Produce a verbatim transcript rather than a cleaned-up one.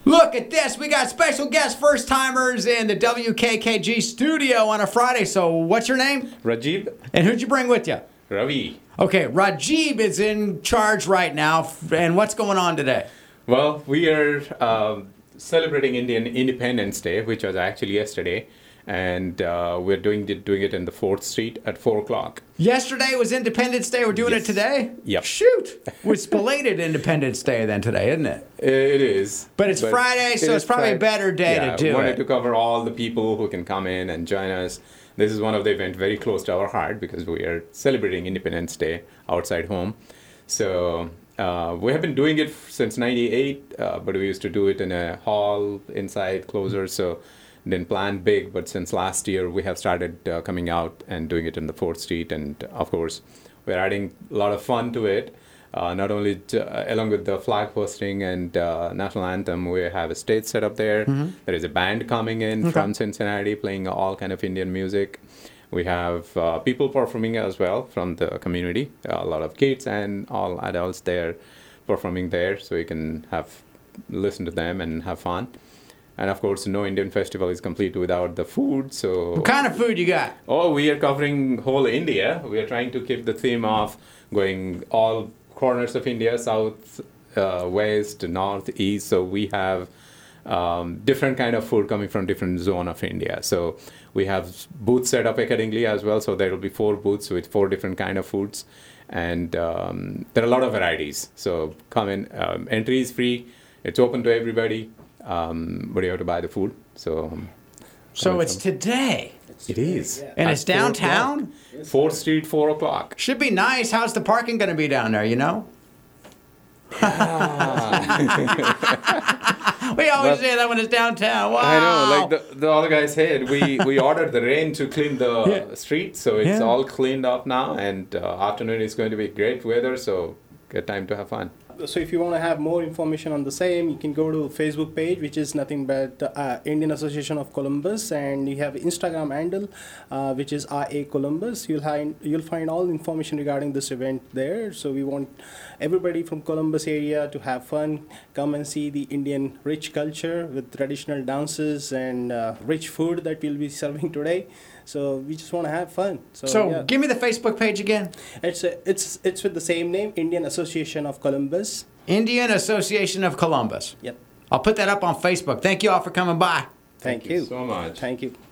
Look at this. We got special guest first-timers in the W K K G studio on a Friday. So what's your name? Rajib. And who'd you bring with you? Ravi. Okay, Rajib is in charge right now. And what's going on today? Well, we are um, celebrating Indian Independence Day, which was actually yesterday. And uh, we're doing it, doing it in the fourth Street at four o'clock. Yesterday was Independence Day. We're doing Yes. it today? Yep. Shoot. It's belated Independence Day then today, isn't it? It is. But it's Friday, so it it's is probably a Fri- better day yeah, to do we wanted it. to cover all the people who can come in and join us. This is one of the events very close to our heart because we are celebrating Independence Day outside home. So uh, we have been doing it since ninety-eight, uh, but we used to do it in a hall inside closer. So didn't plan big, but since last year we have started uh, coming out and doing it in the fourth Street, and of course we're adding a lot of fun to it. Uh, not only to, uh, along with the flag hosting and uh, national anthem, we have a stage set up there. Mm-hmm. There is a band coming in okay. from Cincinnati playing all kind of Indian music. We have uh, people performing as well from the community. Uh, a lot of kids and all adults there performing there, so you can have listen to them and have fun. And of course, no Indian festival is complete without the food. So, what kind of food you got? Oh, we are covering whole India. We are trying to keep the theme of going all corners of India, south, uh, west, north, east. So we have um, different kind of food coming from different zone of India. So we have booths set up accordingly as well. So there will be four booths with four different kind of foods, and um, there are a lot of varieties. So come in. Um, entry is free. It's open to everybody. Um, but you have to buy the food. So, um, so it's from. today. It's it today, is, yeah. And it's downtown. Fourth Street, four o'clock. Should be nice. How's the parking going to be down there? You know. Yeah. We always but, say that when it's downtown. Wow. I know, like the, the other guy said, we, we ordered the rain to clean the yeah. street, so it's yeah. all cleaned up now. And uh, afternoon is going to be great weather, so good time to have fun. So if you want to have more information on the same, you can go to Facebook page, which is nothing but uh, Indian Association of Columbus, and you have Instagram handle, uh, which is R A Columbus. You'll find you'll find all information regarding this event there. So we want everybody from Columbus area to have fun, come and see the Indian rich culture with traditional dances and uh, rich food that we'll be serving today. So we just want to have fun. So, so yeah. give me the Facebook page again. It's a, it's it's with the same name, Indian Association of Columbus. Indian Association of Columbus. Yep. I'll put that up on Facebook. Thank you all for coming by. Thank, Thank you. you so much. Thank you.